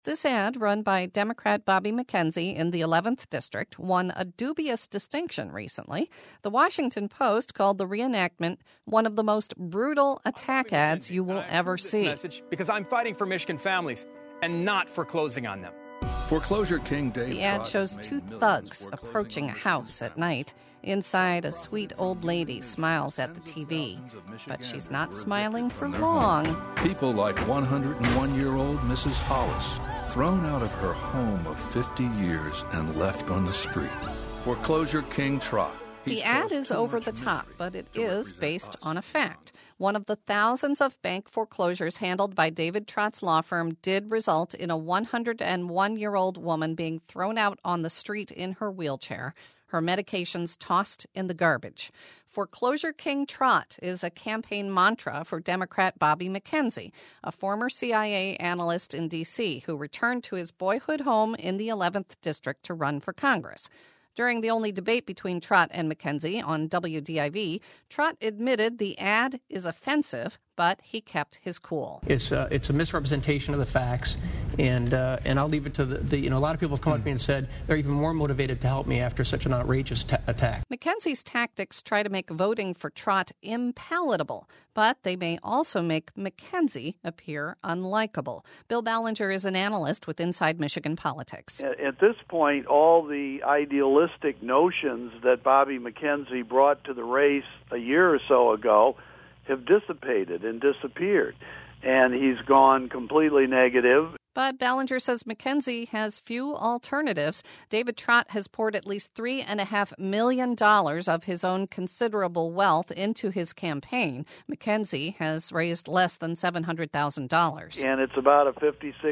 This ad, run by Democrat Bobby McKenzie in the 11th District, won a dubious distinction recently. The Washington Post called the reenactment one of the most brutal attack ads you will ever see. Message because I'm fighting for Michigan families and not for closing on them. Foreclosure king Dave The ad Trott shows has two made millions thugs foreclosing approaching a house at night. Inside, a sweet old lady smiles at the TV, but she's not smiling for long. People like 101-year-old Mrs. Hollis, thrown out of her home of 50 years and left on the street. Foreclosure king Trott. The ad is over the top, but it is based on a fact. One of the thousands of bank foreclosures handled by David Trott's law firm did result in a 101-year-old woman being thrown out on the street in her wheelchair, her medications tossed in the garbage. Foreclosure King Trott is a campaign mantra for Democrat Bobby McKenzie, a former CIA analyst in D.C. who returned to his boyhood home in the 11th District to run for Congress. During the only debate between Trott and McKenzie on WDIV, Trott admitted the ad is offensive, but he kept his cool. It's a misrepresentation of the facts, and I'll leave it to the a lot of people have come up to me and said they're even more motivated to help me after such an outrageous attack. McKenzie's tactics try to make voting for Trott impalatable, but they may also make McKenzie appear unlikable. Bill Ballinger is an analyst with Inside Michigan Politics. At this point, all the idealistic notions that Bobby McKenzie brought to the race a year or so ago have dissipated and disappeared, and he's gone completely negative. But Ballinger says McKenzie has few alternatives. David Trott has poured at least $3.5 million of his own considerable wealth into his campaign. McKenzie has raised less than $700,000. And it's about a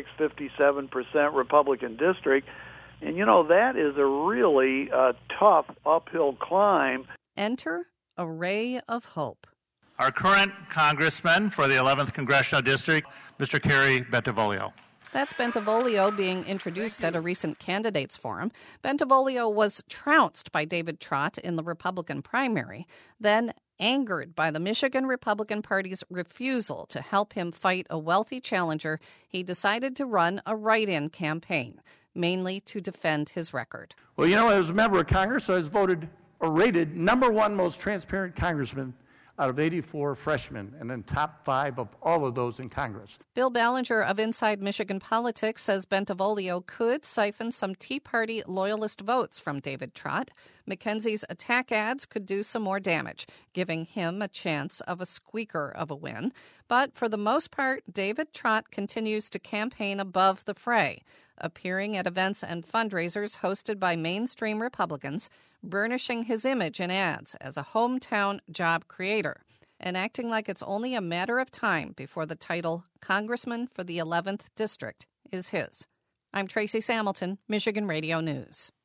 56-57% Republican district. And, that is a really tough uphill climb. Enter a ray of hope. Our current congressman for the 11th Congressional District, Mr. Kerry Bentivolio. That's Bentivolio being introduced at a recent candidates forum. Bentivolio was trounced by David Trott in the Republican primary. Then, angered by the Michigan Republican Party's refusal to help him fight a wealthy challenger, he decided to run a write-in campaign, mainly to defend his record. Well, as a member of Congress, I was voted or rated number one most transparent congressman out of 84 freshmen, and then top 5 of all of those in Congress. Bill Ballinger of Inside Michigan Politics says Bentivolio could siphon some Tea Party loyalist votes from David Trott. McKenzie's attack ads could do some more damage, giving him a chance of a squeaker of a win. But for the most part, David Trott continues to campaign above the fray, appearing at events and fundraisers hosted by mainstream Republicans, burnishing his image in ads as a hometown job creator, and acting like it's only a matter of time before the title Congressman for the 11th District is his. I'm Tracy Samilton, Michigan Radio News.